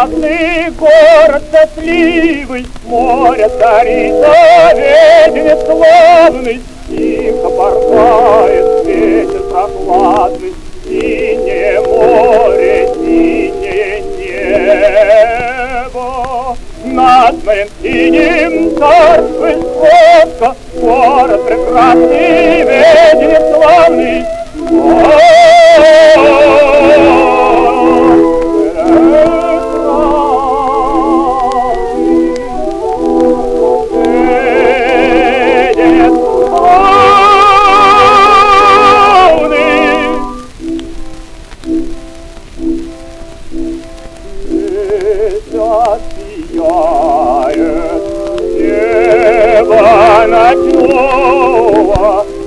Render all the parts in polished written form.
прекрасный город счастливый, море царица, веденец славный, тихо порхает ветер прохладный, синее море, синее небо. Над моим синим царствует сказка, город прекрасный, веденец славный. Сияет небо ночного,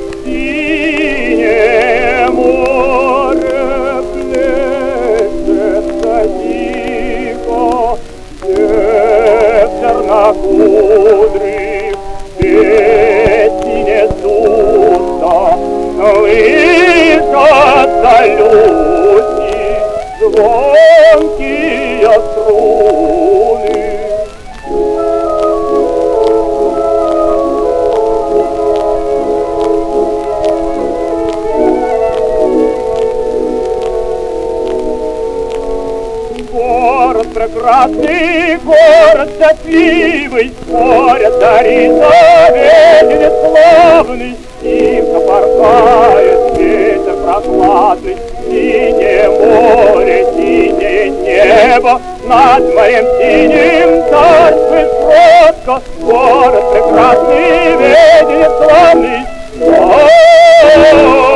синее море плещется тихо, ветер на кудри песни несутся, слышатся люди, звонкие струны. Город прекрасный, город счастливый, море царица, веденец славный, тихо порхает ветер прохладный, синее море, синее небо, над моим синим царствует сказка, город прекрасный, веденец славный.